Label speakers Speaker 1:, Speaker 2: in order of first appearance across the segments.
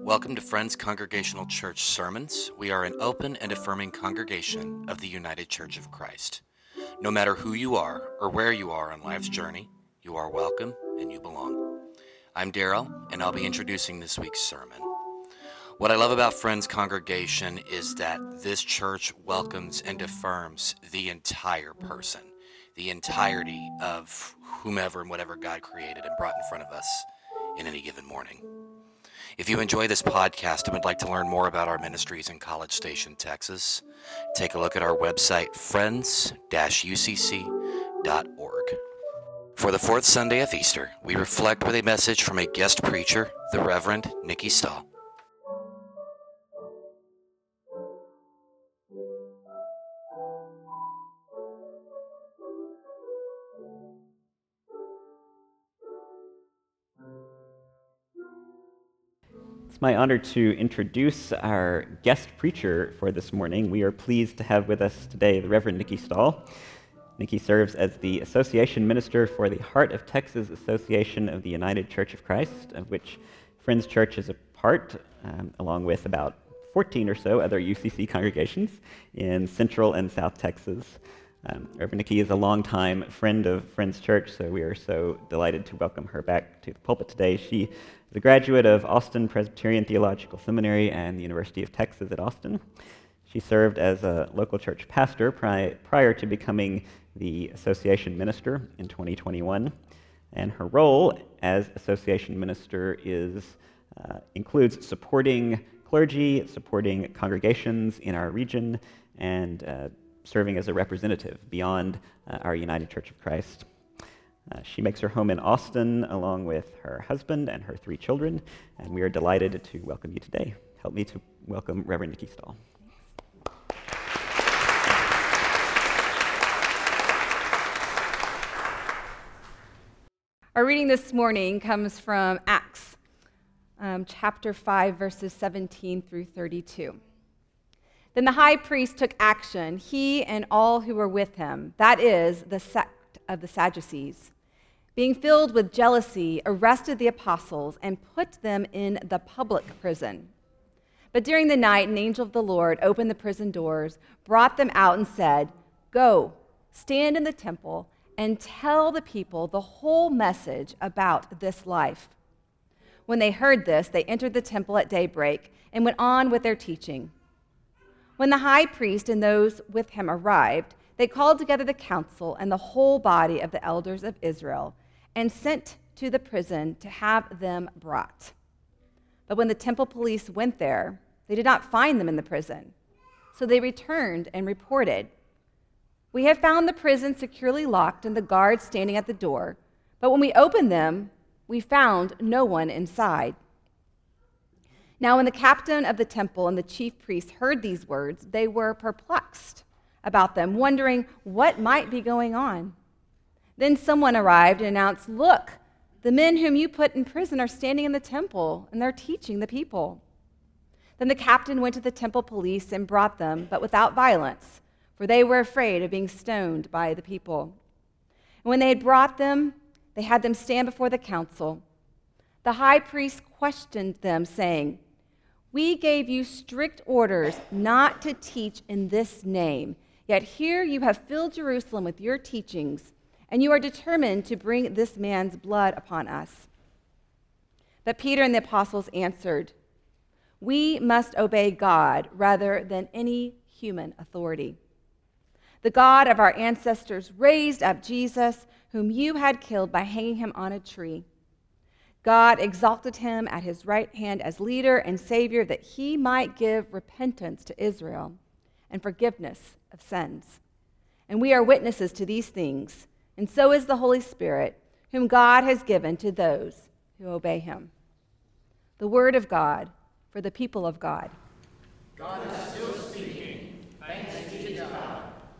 Speaker 1: Welcome to Friends Congregational Church Sermons. We are an open and affirming congregation of the United Church of Christ. No matter who you are or where you are on life's journey, you are welcome and you belong. I'm Daryl, and I'll be introducing this week's sermon. What I love about Friends Congregation is that this church welcomes and affirms the entire person, the entirety of whomever and whatever God created and brought in front of us in any given morning. If you enjoy this podcast and would like to learn more about our ministries in College Station, Texas, take a look at our website, friends-ucc.org. For the fourth Sunday of Easter, we reflect with a message from a guest preacher, the Reverend Nikki Stahl.
Speaker 2: It's my honor to introduce our guest preacher for this morning. We are pleased to have with us today the Reverend Nikki Stahl. Nikki serves as the Association Minister for the Heart of Texas Association of the United Church of Christ, of which Friends Church is a part, along with about 14 or so other UCC congregations in Central and South Texas. Reverend Nikki is a longtime friend of Friends Church, so we are so delighted to welcome her back to the pulpit today. She is a graduate of Austin Presbyterian Theological Seminary and the University of Texas at Austin. She served as a local church pastor prior to becoming the association minister in 2021, and her role as association minister includes supporting clergy, supporting congregations in our region, and serving as a representative beyond our United Church of Christ. She makes her home in Austin along with her husband and her 3 children, and we are delighted to welcome you today. Help me to welcome Reverend Nikki Stahl.
Speaker 3: Our reading this morning comes from Acts, chapter 5, verses 17 through 32. Then the high priest took action, he and all who were with him, that is, the sect of the Sadducees, being filled with jealousy, arrested the apostles and put them in the public prison. But during the night, an angel of the Lord opened the prison doors, brought them out and said, "Go, stand in the temple and tell the people the whole message about this life." When they heard this, they entered the temple at daybreak and went on with their teaching. When the high priest and those with him arrived, they called together the council and the whole body of the elders of Israel and sent to the prison to have them brought. But when the temple police went there, they did not find them in the prison. So they returned and reported, "We have found the prison securely locked and the guards standing at the door, but when we opened them, we found no one inside." Now, when the captain of the temple and the chief priests heard these words, they were perplexed about them, wondering what might be going on. Then someone arrived and announced, "Look, the men whom you put in prison are standing in the temple, and they're teaching the people." Then the captain went to the temple police and brought them, but without violence, for they were afraid of being stoned by the people. And when they had brought them, they had them stand before the council. The high priest questioned them, saying, "We gave you strict orders not to teach in this name, yet here you have filled Jerusalem with your teachings, and you are determined to bring this man's blood upon us." But Peter and the apostles answered, "We must obey God rather than any human authority. The God of our ancestors raised up Jesus, whom you had killed by hanging him on a tree. God exalted him at his right hand as leader and Savior, that he might give repentance to Israel and forgiveness of sins. And we are witnesses to these things, and so is the Holy Spirit, whom God has given to those who obey him." The word of God for the people of God.
Speaker 4: God is still speaking. Thanks be to God.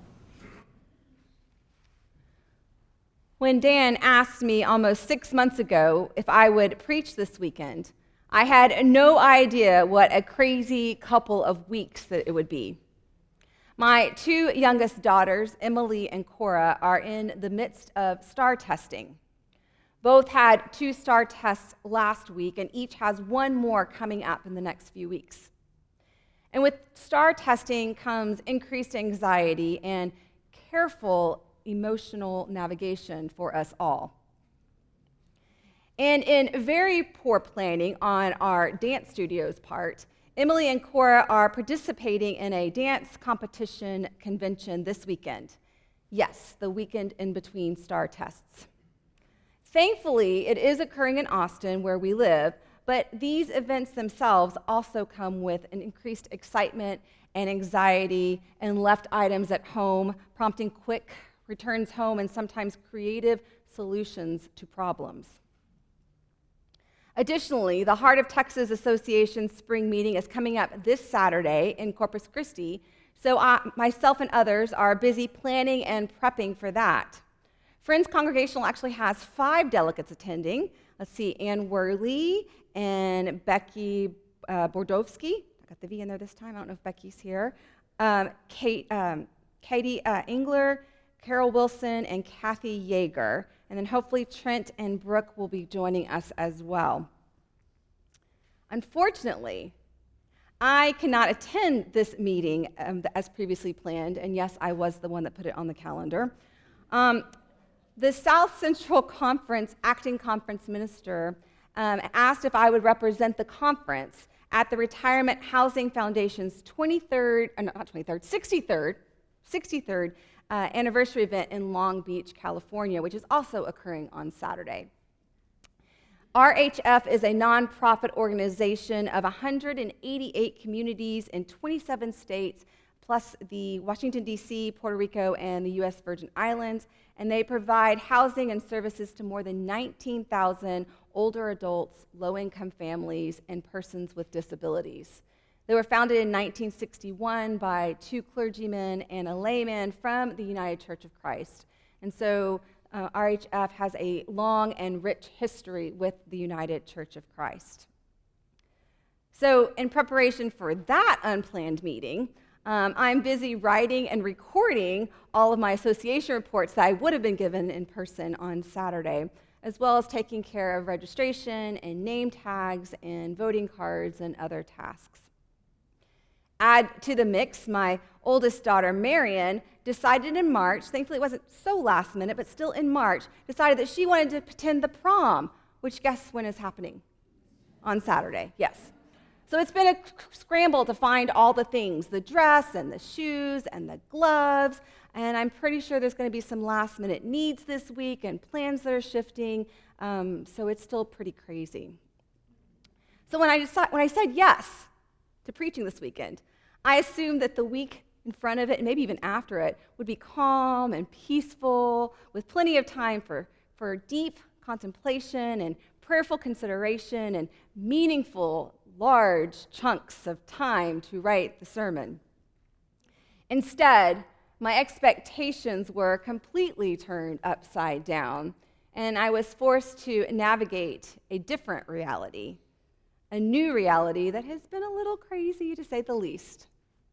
Speaker 3: When Dan asked me almost 6 months ago if I would preach this weekend, I had no idea what a crazy couple of weeks that it would be. My 2 youngest daughters, Emily and Cora, are in the midst of STAR testing. Both had 2 STAR tests last week, and each has one more coming up in the next few weeks. And with STAR testing comes increased anxiety and careful emotional navigation for us all. And in very poor planning on our dance studio's part, Emily and Cora are participating in a dance competition convention this weekend. Yes, the weekend in between STAR tests. Thankfully, it is occurring in Austin, where we live, but these events themselves also come with an increased excitement and anxiety and left items at home, prompting quick returns home and sometimes creative solutions to problems. Additionally, the Heart of Texas Association spring meeting is coming up this Saturday in Corpus Christi, so myself and others are busy planning and prepping for that. Friends Congregational actually has 5 delegates attending. Let's see, Ann Worley and Becky Bordowski. I got the V in there this time. I don't know if Becky's here. Katie Engler, Carol Wilson, and Kathy Yeager. And then hopefully Trent and Brooke will be joining us as well. Unfortunately, I cannot attend this meeting as previously planned, and yes, I was the one that put it on the calendar. The South Central Conference acting conference minister asked if I would represent the conference at the Retirement Housing Foundation's 63rd anniversary event in Long Beach, California, which is also occurring on Saturday. RHF is a nonprofit organization of 188 communities in 27 states, plus the Washington, D.C., Puerto Rico, and the U.S. Virgin Islands, and they provide housing and services to more than 19,000 older adults, low-income families, and persons with disabilities. They were founded in 1961 by 2 clergymen and a layman from the United Church of Christ. And so RHF has a long and rich history with the United Church of Christ. So in preparation for that unplanned meeting, I'm busy writing and recording all of my association reports that I would have been given in person on Saturday, as well as taking care of registration and name tags and voting cards and other tasks. Add to the mix, my oldest daughter, Marion, decided in March, thankfully it wasn't so last minute, but still in March, decided that she wanted to attend the prom, which guess when is happening? On Saturday, yes. So it's been a scramble to find all the things, the dress and the shoes and the gloves, and I'm pretty sure there's going to be some last minute needs this week and plans that are shifting, so it's still pretty crazy. So when I said yes to preaching this weekend, I assumed that the week in front of it, and maybe even after it, would be calm and peaceful, with plenty of time for deep contemplation and prayerful consideration and meaningful, large chunks of time to write the sermon. Instead, my expectations were completely turned upside down, and I was forced to navigate a different reality, a new reality that has been a little crazy, to say the least.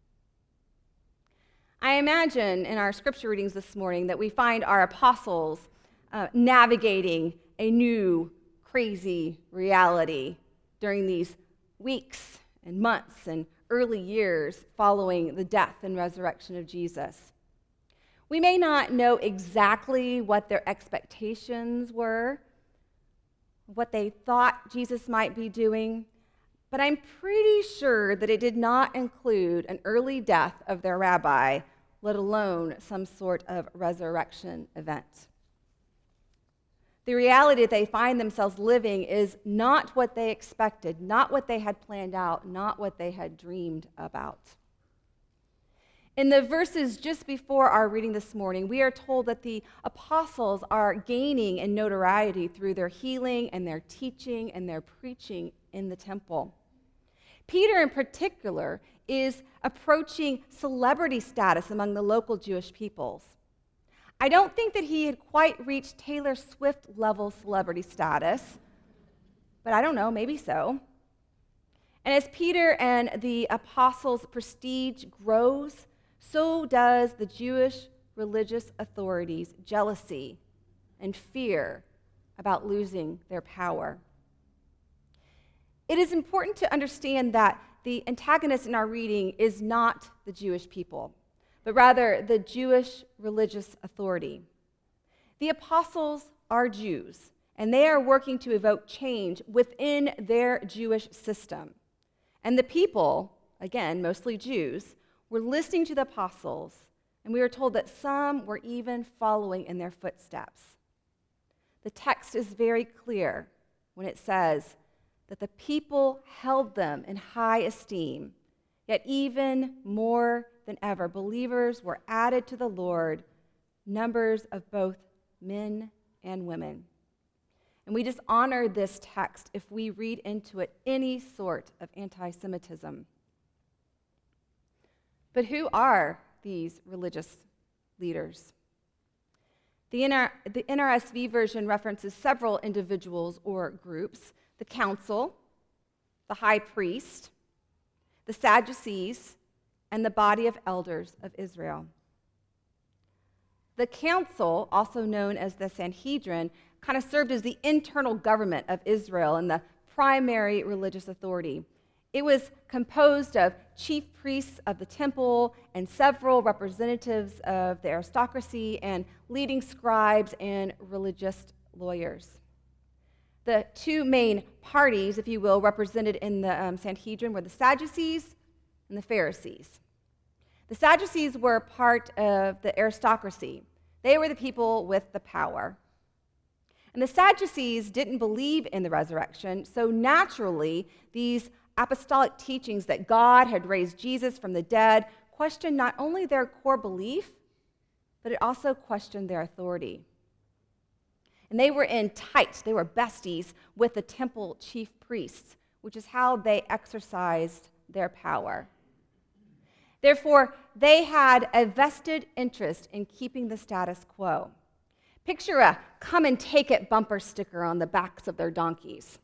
Speaker 3: I imagine in our scripture readings this morning that we find our apostles navigating a new, crazy reality during these weeks and months and early years following the death and resurrection of Jesus. We may not know exactly what their expectations were, what they thought Jesus might be doing, but I'm pretty sure that it did not include an early death of their rabbi, let alone some sort of resurrection event. The reality that they find themselves living is not what they expected, not what they had planned out, not what they had dreamed about. In the verses just before our reading this morning, we are told that the apostles are gaining in notoriety through their healing and their teaching and their preaching in the temple. Peter, in particular, is approaching celebrity status among the local Jewish peoples. I don't think that he had quite reached Taylor Swift level celebrity status, but I don't know, maybe so. And as Peter and the apostles' prestige grows, so does the Jewish religious authorities' jealousy and fear about losing their power. It is important to understand that the antagonist in our reading is not the Jewish people, but rather the Jewish religious authority. The apostles are Jews, and they are working to evoke change within their Jewish system. And the people, again, mostly Jews, were listening to the apostles, and we are told that some were even following in their footsteps. The text is very clear when it says that the people held them in high esteem, yet even more than ever, believers were added to the Lord, numbers of both men and women. And we dishonor this text if we read into it any sort of anti-Semitism. But who are these religious leaders? The NRSV version references several individuals or groups: the council, the high priest, the Sadducees, and the body of elders of Israel. The council, also known as the Sanhedrin, kind of served as the internal government of Israel and the primary religious authority. It was composed of chief priests of the temple and several representatives of the aristocracy and leading scribes and religious lawyers. The two main parties, if you will, represented in the Sanhedrin were the Sadducees and the Pharisees. The Sadducees were part of the aristocracy. They were the people with the power. And the Sadducees didn't believe in the resurrection, so naturally, these apostolic teachings that God had raised Jesus from the dead questioned not only their core belief, but it also questioned their authority. And they were they were besties with the temple chief priests, which is how they exercised their power. Therefore, they had a vested interest in keeping the status quo. Picture a "come and take it" bumper sticker on the backs of their donkeys.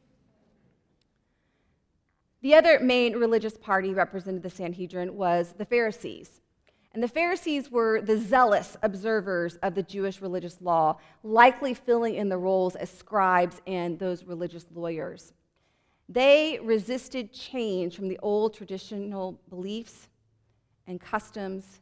Speaker 3: The other main religious party represented the Sanhedrin was the Pharisees. And the Pharisees were the zealous observers of the Jewish religious law, likely filling in the roles as scribes and those religious lawyers. They resisted change from the old traditional beliefs and customs.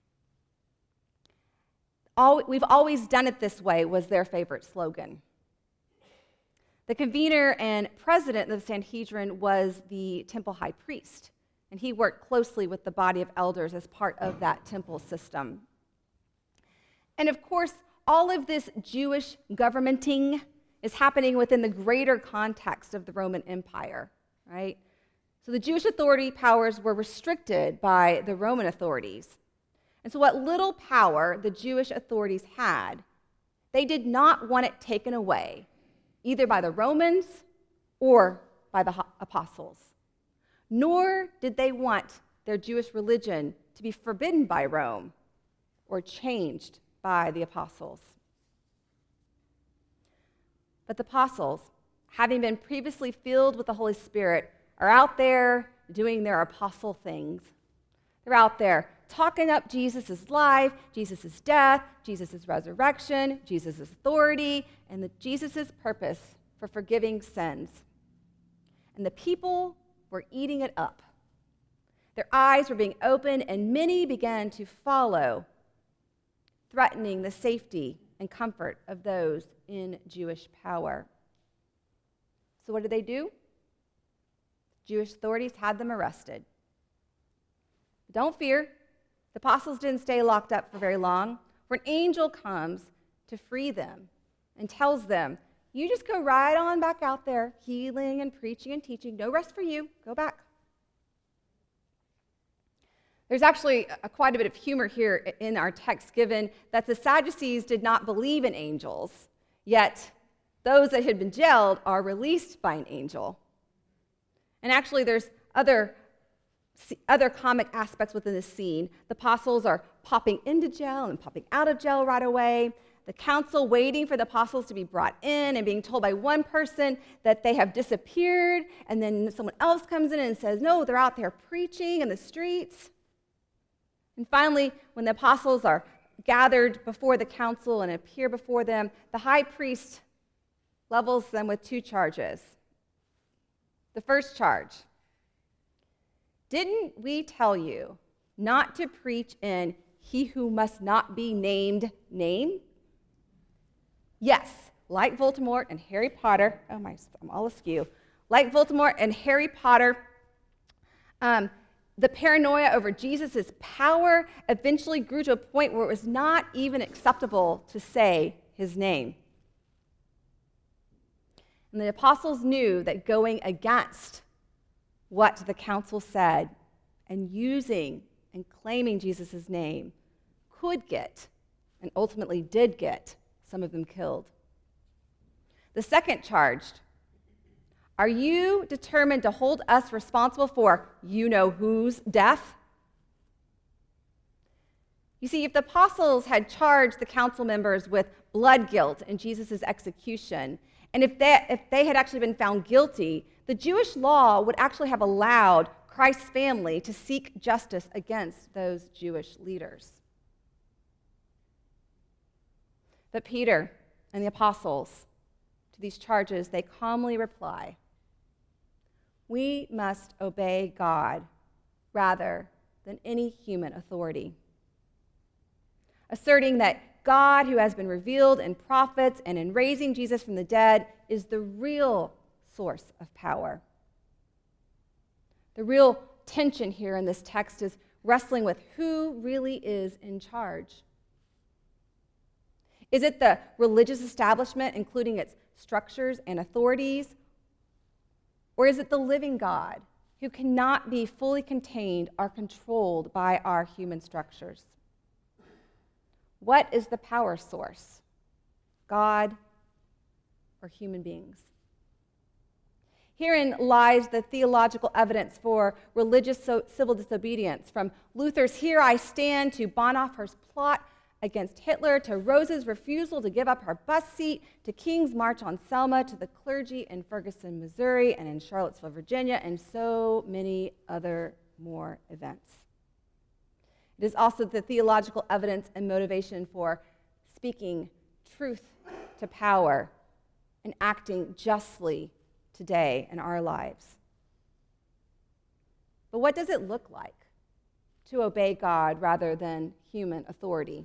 Speaker 3: We've always done it this way was their favorite slogan. The convener and president of the Sanhedrin was the temple high priest, and he worked closely with the body of elders as part of that temple system. And of course, all of this Jewish governmenting is happening within the greater context of the Roman Empire, right? So the Jewish authority powers were restricted by the Roman authorities. And so what little power the Jewish authorities had, they did not want it taken away, either by the Romans or by the apostles. Nor did they want their Jewish religion to be forbidden by Rome or changed by the apostles. But the apostles, having been previously filled with the Holy Spirit, are out there doing their apostle things. They're out there talking up Jesus' life, Jesus' death, Jesus' resurrection, Jesus' authority, and Jesus' purpose for forgiving sins. And the people were eating it up. Their eyes were being opened, and many began to follow, threatening the safety and comfort of those in Jewish power. So what did they do? Jewish authorities had them arrested. Don't fear. The apostles didn't stay locked up for very long, for an angel comes to free them and tells them, you just go right on back out there, healing and preaching and teaching. No rest for you. Go back. There's actually quite a bit of humor here in our text, given that the Sadducees did not believe in angels, yet those that had been jailed are released by an angel. And actually, there's other comic aspects within the scene. The apostles are popping into jail and popping out of jail right away. The council waiting for the apostles to be brought in and being told by one person that they have disappeared, and then someone else comes in and says, no, they're out there preaching in the streets. And finally, when the apostles are gathered before the council and appear before them, the high priest levels them with 2 charges. The first charge: didn't we tell you not to preach in he who must not be named name? Yes, like Voldemort and Harry Potter, I'm all askew. Like Voldemort and Harry Potter, the paranoia over Jesus' power eventually grew to a point where it was not even acceptable to say his name. And the apostles knew that going against what the council said and using and claiming Jesus' name could get, and ultimately did get, some of them killed. The second charge: are you determined to hold us responsible for you-know-whose death? You see, if the apostles had charged the council members with blood guilt in Jesus' execution, and if they had actually been found guilty, the Jewish law would actually have allowed Christ's family to seek justice against those Jewish leaders. But Peter and the apostles, to these charges, they calmly reply, we must obey God rather than any human authority, asserting that God, who has been revealed in prophets and in raising Jesus from the dead, is the real source of power. The real tension here in this text is wrestling with who really is in charge. Is it the religious establishment, including its structures and authorities? Or is it the living God, who cannot be fully contained or controlled by our human structures? What is the power source? God or human beings? Herein lies the theological evidence for religious civil disobedience, from Luther's "Here I Stand" to Bonhoeffer's plot against Hitler, to Rose's refusal to give up her bus seat, to King's March on Selma, to the clergy in Ferguson, Missouri, and in Charlottesville, Virginia, and so many other more events. It is also the theological evidence and motivation for speaking truth to power and acting justly today in our lives. But what does it look like to obey God rather than human authority?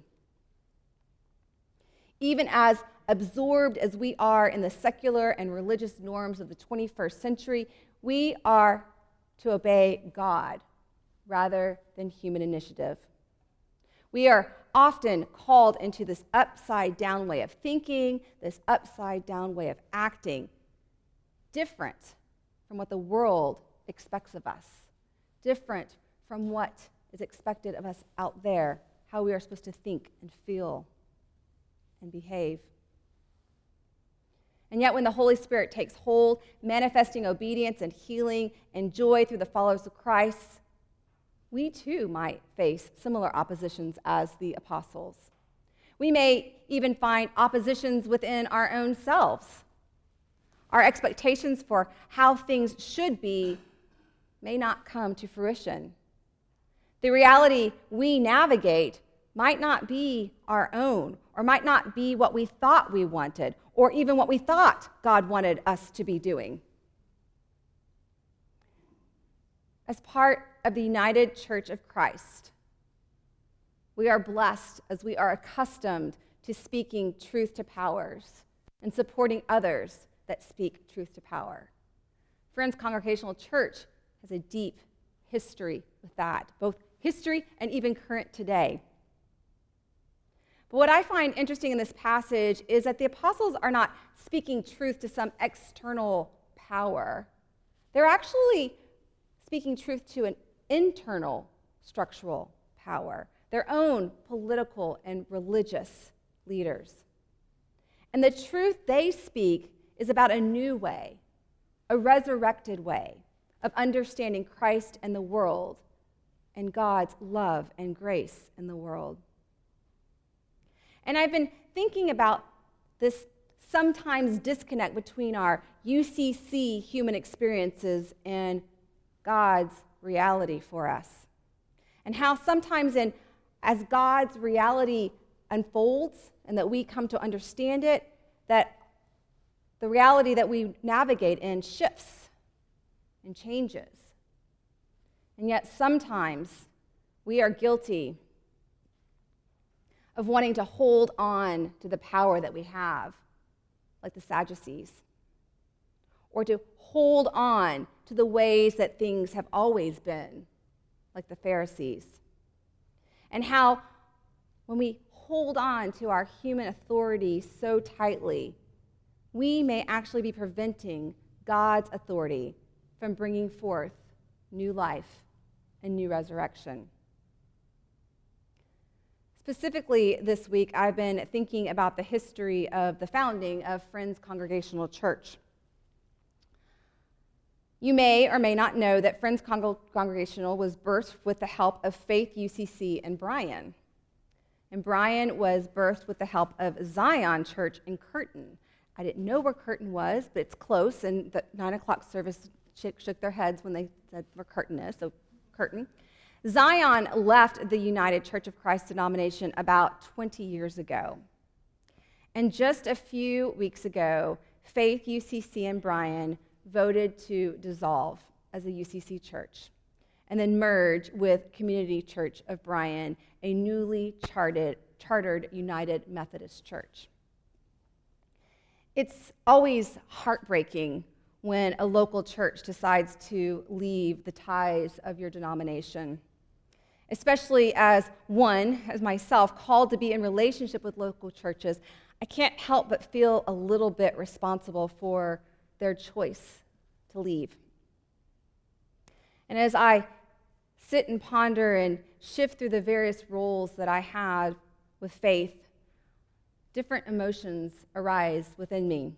Speaker 3: Even as absorbed as we are in the secular and religious norms of the 21st century, we are to obey God rather than human initiative. We are often called into this upside-down way of thinking, this upside-down way of acting, different from what the world expects of us, different from what is expected of us out there, how we are supposed to think and feel and behave. And yet when the Holy Spirit takes hold, manifesting obedience and healing and joy through the followers of Christ, we too might face similar oppositions as the apostles. We may even find oppositions within our own selves. Our expectations for how things should be may not come to fruition. The reality we navigate might not be our own, or might not be what we thought we wanted, or even what we thought God wanted us to be doing. As part of the United Church of Christ, we are blessed as we are accustomed to speaking truth to powers and supporting others that speak truth to power. Friends, Congregational Church has a deep history with that, both history and even current today. But what I find interesting in this passage is that the apostles are not speaking truth to some external power. They're actually speaking truth to an internal structural power, their own political and religious leaders. And the truth they speak is about a new way, a resurrected way of understanding Christ and the world and God's love and grace in the world. And I've been thinking about this sometimes disconnect between our UCC human experiences and God's reality for us. And how sometimes as God's reality unfolds and that we come to understand it, that the reality that we navigate in shifts and changes. And yet sometimes we are guilty of wanting to hold on to the power that we have, like the Sadducees, or to hold on to the ways that things have always been, like the Pharisees. And how when we hold on to our human authority so tightly, we may actually be preventing God's authority from bringing forth new life and new resurrection. Specifically this week, I've been thinking about the history of the founding of Friends Congregational Church. You may or may not know that Friends Congregational was birthed with the help of Faith UCC and Bryan. And Bryan was birthed with the help of Zion Church in Curtin. I didn't know where Curtin was, but it's close, and the 9 o'clock service shook their heads when they said where Curtin is, so Curtin. Zion left the United Church of Christ denomination about 20 years ago. And just a few weeks ago, Faith UCC and Bryan voted to dissolve as a UCC church and then merge with Community Church of Bryan, a newly chartered United Methodist Church. It's always heartbreaking when a local church decides to leave the ties of your denomination, especially as myself, called to be in relationship with local churches. I can't help but feel a little bit responsible for their choice to leave. And as I sit and ponder and shift through the various roles that I had with Faith, different emotions arise within me.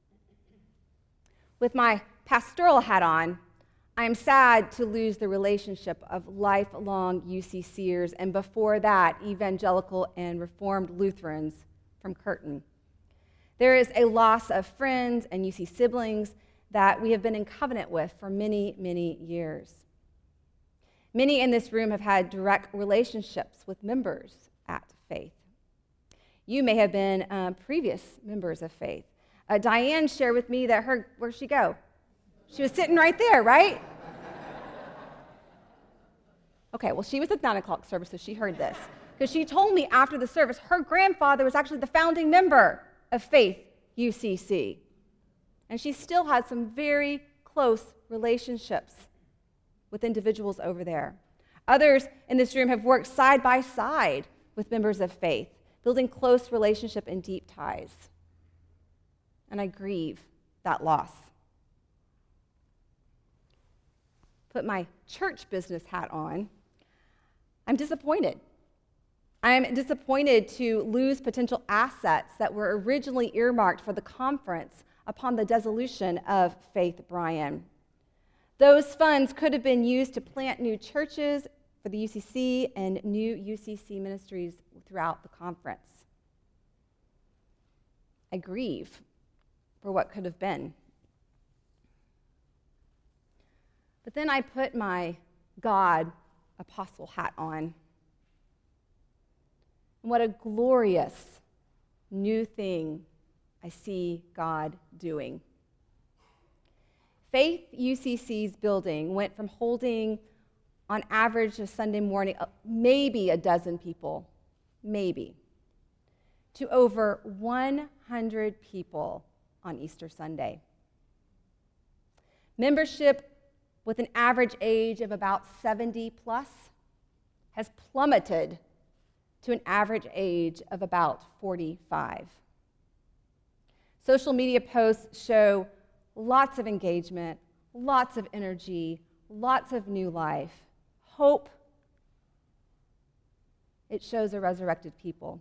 Speaker 3: With my pastoral hat on, I am sad to lose the relationship of lifelong UCCers, and before that, evangelical and Reformed Lutherans from Curtin. There is a loss of friends and UC siblings that we have been in covenant with for many, many years. Many in this room have had direct relationships with members at Faith. You may have been previous members of Faith. Diane shared with me that where'd she go? She was sitting right there, right? Okay, well, she was at 9 o'clock service, so she heard this. Because she told me after the service, her grandfather was actually the founding member of Faith UCC. And she still has some very close relationships with individuals over there. Others in this room have worked side by side with members of Faith, building close relationship and deep ties. And I grieve that loss. Put my church business hat on. I'm disappointed. I'm disappointed to lose potential assets that were originally earmarked for the conference upon the dissolution of Faith Bryan. Those funds could have been used to plant new churches for the UCC and new UCC ministries throughout the conference. I grieve for what could have been. But then I put my God apostle hat on. And what a glorious new thing I see God doing. Faith UCC's building went from holding, on average, a Sunday morning, maybe a dozen people, maybe, to over 100 people on Easter Sunday. Membership with an average age of about 70 plus has plummeted to an average age of about 45. Social media posts show lots of engagement, lots of energy, lots of new life, hope. It shows a resurrected people.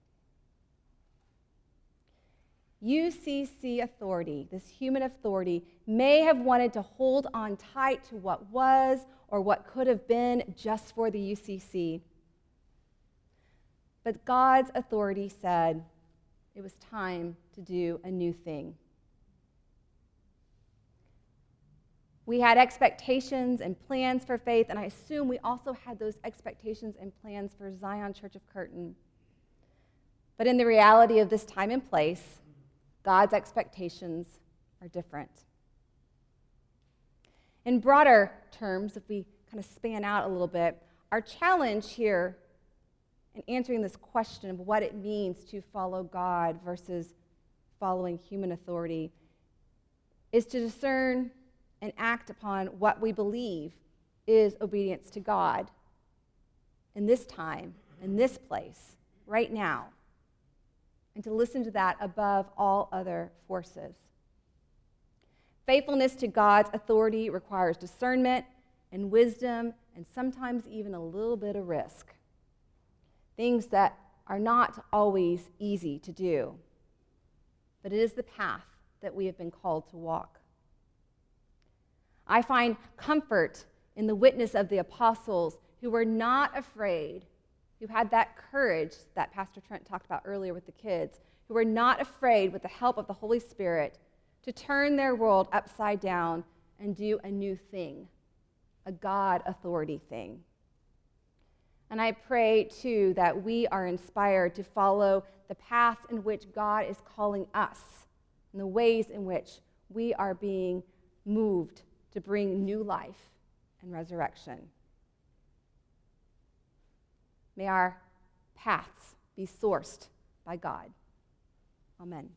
Speaker 3: UCC authority, this human authority, may have wanted to hold on tight to what was or what could have been just for the UCC. But God's authority said it was time to do a new thing. We had expectations and plans for Faith, and I assume we also had those expectations and plans for Zion Church of Curtin. But in the reality of this time and place, God's expectations are different. In broader terms, if we kind of span out a little bit, our challenge here in answering this question of what it means to follow God versus following human authority is to discern and act upon what we believe is obedience to God in this time, in this place, right now, and to listen to that above all other forces. Faithfulness to God's authority requires discernment and wisdom and sometimes even a little bit of risk. Things that are not always easy to do, but it is the path that we have been called to walk. I find comfort in the witness of the apostles who were not afraid, who had that courage that Pastor Trent talked about earlier with the kids, who were not afraid, with the help of the Holy Spirit, to turn their world upside down and do a new thing, a God authority thing. And I pray, too, that we are inspired to follow the paths in which God is calling us, and the ways in which we are being moved to bring new life and resurrection. May our paths be sourced by God. Amen.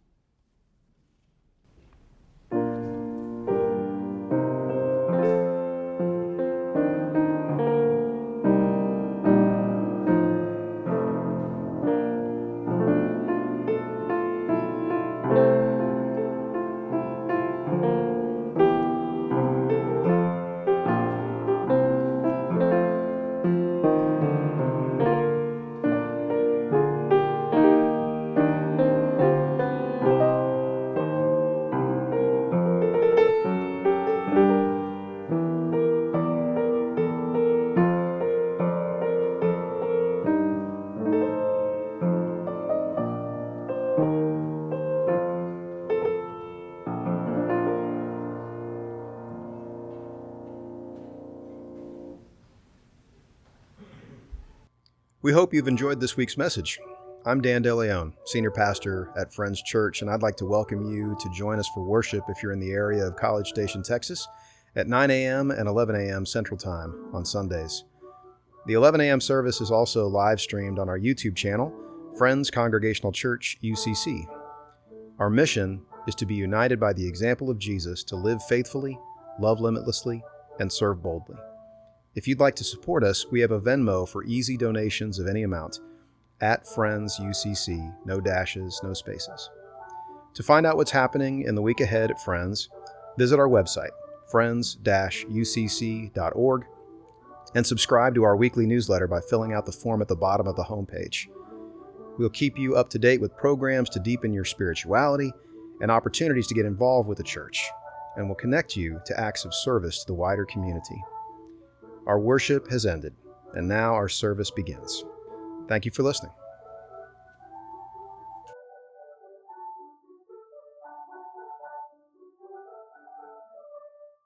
Speaker 5: We hope you've enjoyed this week's message. I'm Dan DeLeon, Senior Pastor at Friends Church, and I'd like to welcome you to join us for worship if you're in the area of College Station, Texas, at 9 a.m. and 11 a.m. Central Time on Sundays. The 11 a.m. service is also live streamed on our YouTube channel, Friends Congregational Church, UCC. Our mission is to be united by the example of Jesus to live faithfully, love limitlessly, and serve boldly. If you'd like to support us, we have a Venmo for easy donations of any amount, at Friends UCC, no dashes, no spaces. To find out what's happening in the week ahead at Friends, visit our website, friends-ucc.org, and subscribe to our weekly newsletter by filling out the form at the bottom of the homepage. We'll keep you up to date with programs to deepen your spirituality and opportunities to get involved with the church, and will connect you to acts of service to the wider community. Our worship has ended, and now our service begins. Thank you for listening.